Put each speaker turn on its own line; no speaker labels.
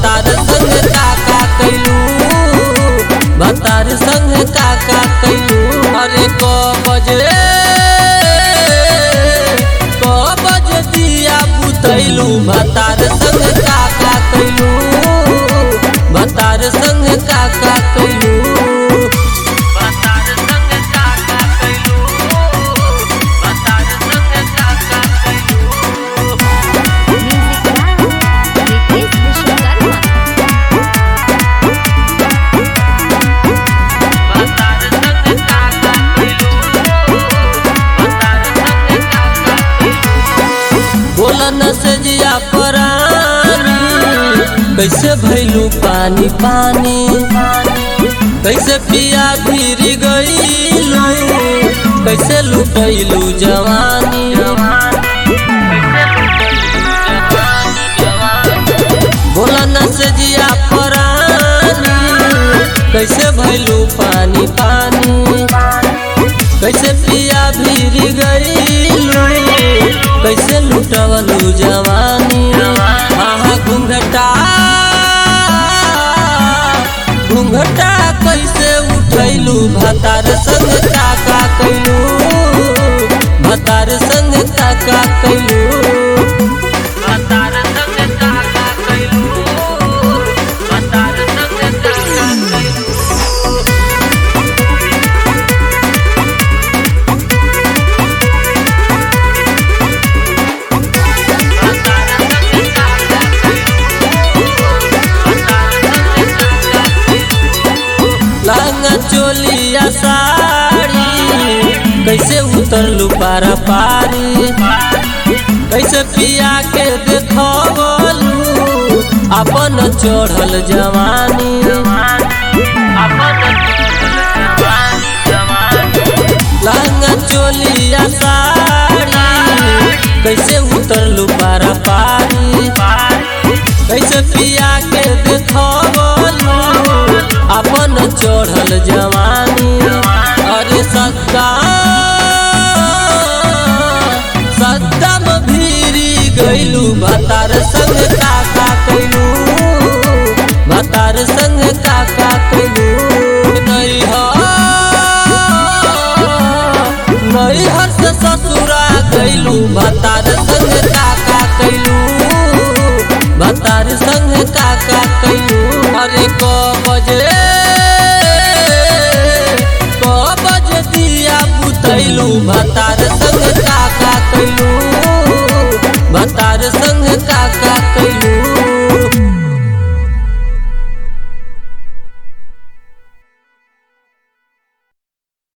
भतार संग काका कैलू, भतार संग काका कैलू। अरे क बजे दिया बुतैलू, भतार संग काका कैलू, भतार संग काका कैलू। बोलन से जिया परानी, कैसे भैलू पानी पानी, कैसे पिया भीर गईलू, कैसे लुटैलू जवानी। बोलन से जिया परानी, कैसे भैलू पानी पानी, कैसे पिया भीर गईलू, कैसे लुटवलू जवानी। आहा घूंघटा घूंघटा कैसे उठैलू, भतार संग काका कैलू, भतार संग काका कैलू। लहंगा चोलिया साड़ी कैसे उतरलू पारा पारी, कैसे पिया के देखलू अपन चढ़ल जवानी। लहंगा चोलिया साड़ी कैसे उतरलू पारा पारी, कैसे पिया के देखलू अपन चढ़ल जवानी। अरे सद्दाम भीरी गईलू, भतार संग काका कैलू, भतार संग काका कैलू। नैहर से ससुरा गईलू, भतार संग काका कैलू, भतार संग काका कैलू। अरे क बजे दिया बुतैलू, भतार संग काका कैलू, भतार संग काका कैलू।